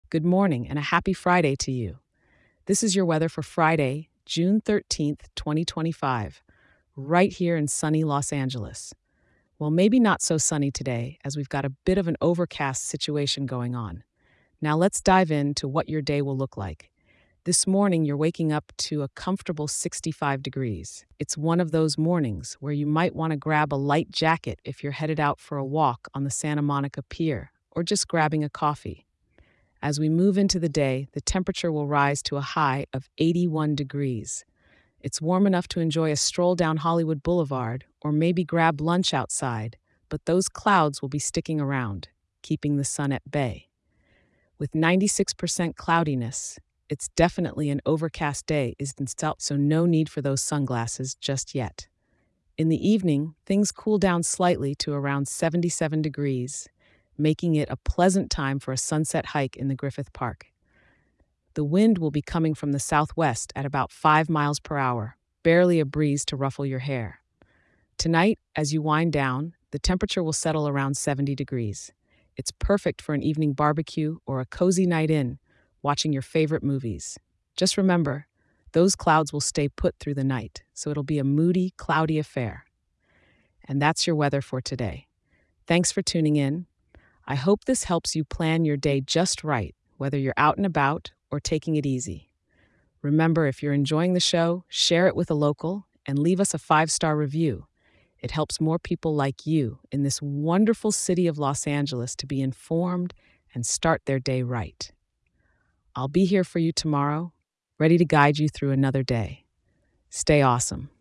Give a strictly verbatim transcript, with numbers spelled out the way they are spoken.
Good morning and a happy Friday to you. This is your weather for Friday, June thirteenth, twenty twenty-five, right here in sunny Los Angeles. Well, maybe not so sunny today, as we've got a bit of an overcast situation going on. Now let's dive into what your day will look like. This morning, you're waking up to a comfortable sixty-five degrees. It's one of those mornings where you might want to grab a light jacket if you're headed out for a walk on the Santa Monica Pier or just grabbing a coffee. As we move into the day, the temperature will rise to a high of eighty-one degrees. It's warm enough to enjoy a stroll down Hollywood Boulevard or maybe grab lunch outside, but those clouds will be sticking around, keeping the sun at bay. With ninety-six percent cloudiness, it's definitely an overcast day, isn't it? So no need for those sunglasses just yet. In the evening, things cool down slightly to around seventy-seven degrees, making it a pleasant time for a sunset hike in the Griffith Park. The wind will be coming from the southwest at about five miles per hour, barely a breeze to ruffle your hair. Tonight, as you wind down, the temperature will settle around seventy degrees. It's perfect for an evening barbecue or a cozy night in, watching your favorite movies. Just remember, those clouds will stay put through the night, so it'll be a moody, cloudy affair. And that's your weather for today. Thanks for tuning in. I hope this helps you plan your day just right, whether you're out and about or taking it easy. Remember, if you're enjoying the show, share it with a local and leave us a five-star review. It helps more people like you in this wonderful city of Los Angeles to be informed and start their day right. I'll be here for you tomorrow, ready to guide you through another day. Stay awesome.